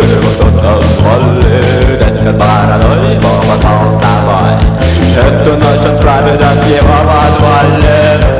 его кто-то звали. Дядька с бородой его позвал с собой. Эту ночь он проведет его во дворе.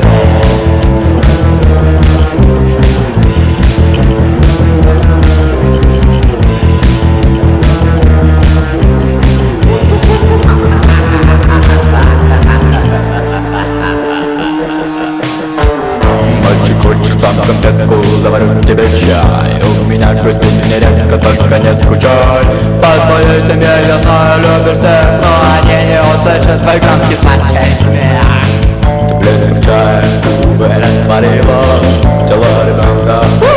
Мальчик, хочешь там конфетку, заварю тебе чай. У меня гости нередко, только не скучай. По своей семье я знаю, любишь всех, но они не услышат твой громкий сладкий смех. Таблетка в чае, губы растворилась, тело ребенка